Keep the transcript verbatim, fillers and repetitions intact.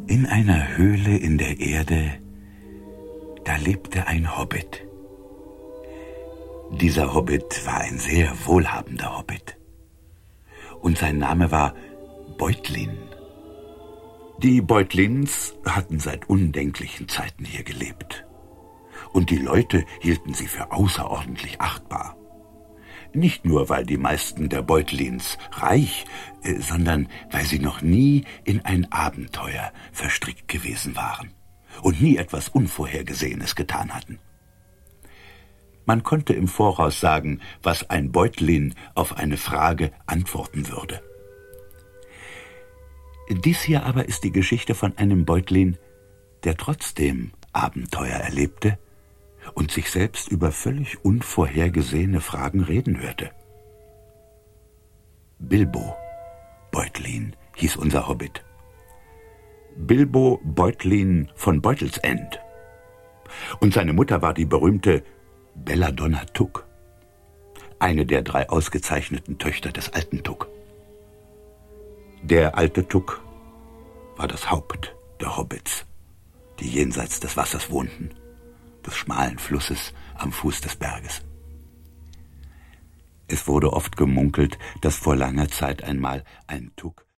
In einer Höhle in der Erde, da lebte ein Hobbit. Dieser Hobbit war ein sehr wohlhabender Hobbit. Und sein Name war Beutlin. Die Beutlins hatten seit undenklichen Zeiten hier gelebt. Und die Leute hielten sie für außerordentlich achtbar. Nicht nur, weil die meisten der Beutlins reich, äh, sondern weil sie noch nie in ein Abenteuer verstrickt gewesen waren und nie etwas Unvorhergesehenes getan hatten. Man konnte im Voraus sagen, was ein Beutlin auf eine Frage antworten würde. Dies hier aber ist die Geschichte von einem Beutlin, der trotzdem Abenteuer erlebte und sich selbst über völlig unvorhergesehene Fragen reden hörte. Bilbo Beutlin hieß unser Hobbit. Bilbo Beutlin von Beutelsend. Und seine Mutter war die berühmte Belladonna Tuck, eine der drei ausgezeichneten Töchter des alten Tuck. Der alte Tuck war das Haupt der Hobbits, die jenseits des Wassers wohnten, des schmalen Flusses am Fuß des Berges. Es wurde oft gemunkelt, dass vor langer Zeit einmal ein Tuck